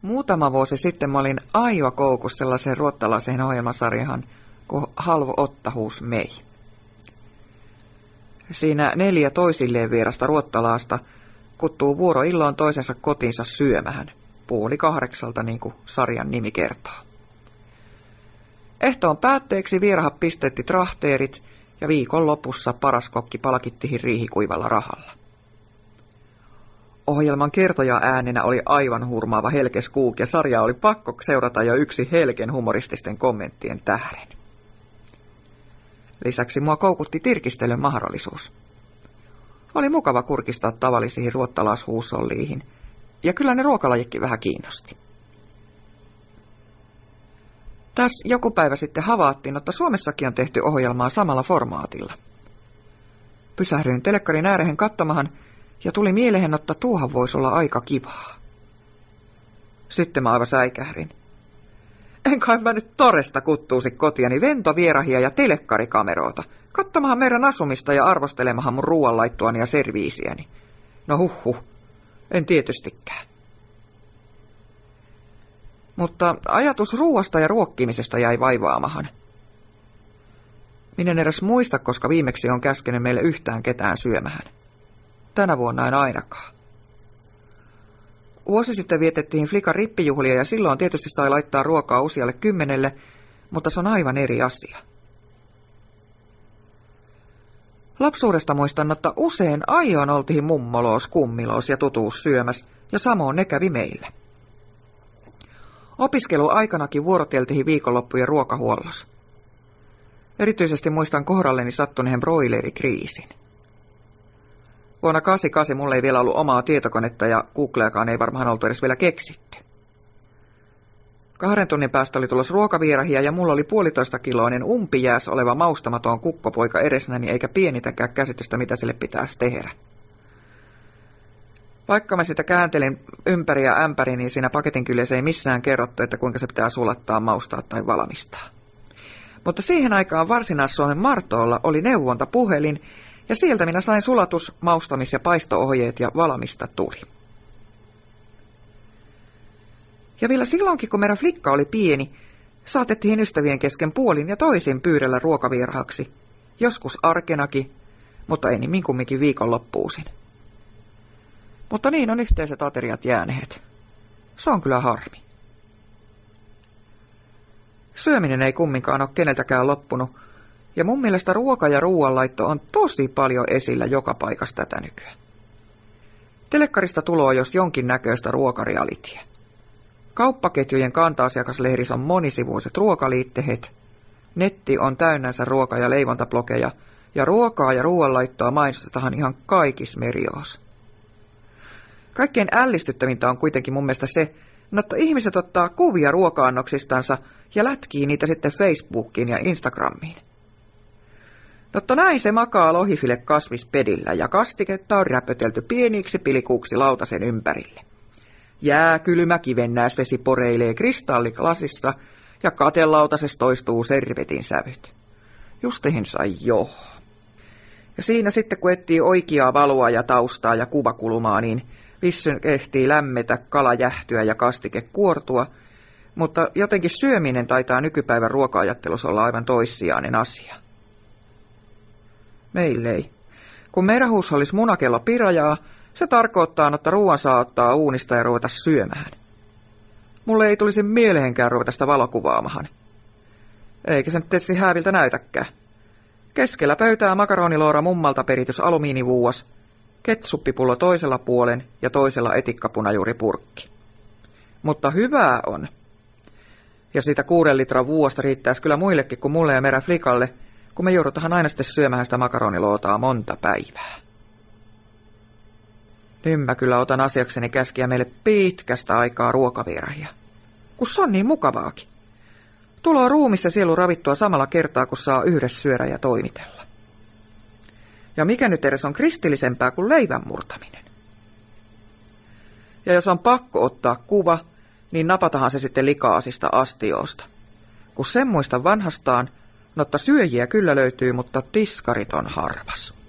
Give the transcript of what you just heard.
Muutama vuosi sitten mä olin aivan koukussa sellaiseen ruottalaiseen ohjelmasarjahan, kun Halvo Ottahuus mei. Siinä 4 toisilleen vierasta ruottalaasta kuttuu vuoro illoin toisensa kotiinsa syömähän, 7:30 niin kuin sarjan nimi kertoo. Ehtoon päätteeksi vierahat pistetti trahteerit ja viikon lopussa paras kokki palkittihin riihikuivalla rahalla. Ohjelman kertoja äänenä oli aivan hurmaava Helge Skog ja sarjaa oli pakko seurata jo yksi Helgen humorististen kommenttien tähden. Lisäksi mua koukutti tirkistelyn mahdollisuus. Oli mukava kurkistaa tavallisiin ruottalaishuusolliihin, ja kyllä ne ruokalajikki vähän kiinnosti. Tässä joku päivä sitten havaattiin, että Suomessakin on tehty ohjelmaa samalla formaatilla. Pysähdyin telekkarin ääreen katsomahan, ja tuli mieleen, että tuohan voisi olla aika kivaa. Sitten mä aivan säikähdin. En kai mä nyt toresta kuttuusi kotiani ventovierahia ja telekkarikameroota, katsomahan meidän asumista ja arvostelemahan mun ruoanlaittoani ja serviisiäni. No huhhuh, en tietystikään. Mutta ajatus ruuasta ja ruokkimisesta jäi vaivaamahan. Minä en edes muista, koska viimeksi on käskenyt meille yhtään ketään syömähän. Tänä vuonna en ainakaan. Vuosi sitten vietettiin Flikan rippijuhlia ja silloin tietysti sai laittaa ruokaa usealle 10, mutta se on aivan eri asia. Lapsuudesta muistan, että usein aion oltiin mummolos, kummilos ja tutuus syömäs, ja samoin ne kävi meille. Opiskeluaikanakin vuoroteltiin viikonloppujen ruokahuollossa. Erityisesti muistan kohdalleni sattuneen broilerikriisin. Vuonna 1988 mulla ei vielä ollut omaa tietokonetta ja Googleakaan ei varmaan oltu edes vielä keksitty. 2 tunnin päästä oli tulossa ruokavierahia ja mulla oli 1,5-kiloinen umpijääs oleva maustamaton kukkopoika edessäni eikä pienitäkään käsitystä, mitä sille pitäisi tehdä. Vaikka mä sitä kääntelin ympäri ja ämpäri, niin siinä paketin kyljessä ei missään kerrottu, että kuinka se pitää sulattaa, maustaa tai valmistaa. Mutta siihen aikaan Varsinais-Suomen Martoolla oli neuvontapuhelin, ja sieltä minä sain sulatus-, maustamis- ja paisto-ohjeet ja valmista tuli. Ja vielä silloinkin, kun meidän flikka oli pieni, saatettiin ystävien kesken puolin ja toisin pyydellä ruokavierahaksi. Joskus arkenakin, mutta ei niin kumminkin viikonloppuusin. Mutta niin on yhteiset ateriat jääneet. Se on kyllä harmi. Syöminen ei kumminkaan ole keneltäkään loppunut, ja mun mielestä ruoka ja ruoanlaitto on tosi paljon esillä joka paikassa tätä nykyään. Telekkarista tuloa jos jonkinnäköistä ruokarealityä. Kauppaketjujen kanta-asiakaslehdissä on monisivuiset ruokaliitteet, netti on täynnänsä ruoka- ja leivontablogeja, ja ruokaa ja ruoanlaittoa mainostetaan ihan kaikissa medioissa. Kaikkein ällistyttävintä on kuitenkin mun mielestä se, että ihmiset ottaa kuvia ruoka-annoksistansa ja lätkii niitä sitten Facebookiin ja Instagramiin. Mutta näin se makaa lohifile kasvispedillä ja kastiketta on räpötelty pieniksi pilikuuksi lautasen ympärille. Jääkylmä kivennäisvesi poreilee kristalliklasissa ja katelautasessa toistuu servetin sävyt. Justihinsa joo. Ja siinä sitten kun etsii oikeaa valoa ja taustaa ja kuvakulmaa, niin vissyn ehtii lämmetä, kala jähtyä ja kastike kuortua, mutta jotenkin syöminen taitaa nykypäivän ruoka-ajattelussa olla aivan toissijainen asia. Meille ei. Kun meidän huushollissa munakello pirajaa, se tarkoittaa, että ruoan saa ottaa uunista ja ruveta syömään. Mulle ei tulisi mieleenkään ruveta sitä valokuvaamahan. Eikä se nyt tietysti hääviltä näytäkään. Keskellä pöytää makaroniloora mummalta peritys alumiinivuuas, ketsuppipullo toisella puolen ja toisella etikkapunajuuripurkki. Mutta hyvää on. Ja siitä 6 litran vuosta riittäisi kyllä muillekin kuin mulle ja meidän flikalle, kun me joudutaan aina sitten syömään sitä makaronilootaa monta päivää. Nyt mä kyllä otan asiakseni käskiä meille pitkästä aikaa ruokavierahia. Kun se on niin mukavaakin. Tuloa ruumissa sielu ravittua samalla kertaa, kun saa yhdessä syödä ja toimitella. Ja mikä nyt edes on kristillisempää kuin leivän murtaminen? Ja jos on pakko ottaa kuva, niin napatahan se sitten likaasista astioista. Kun sen muistan vanhastaan, notta syöjiä kyllä löytyy, mutta tiskarit on harvas.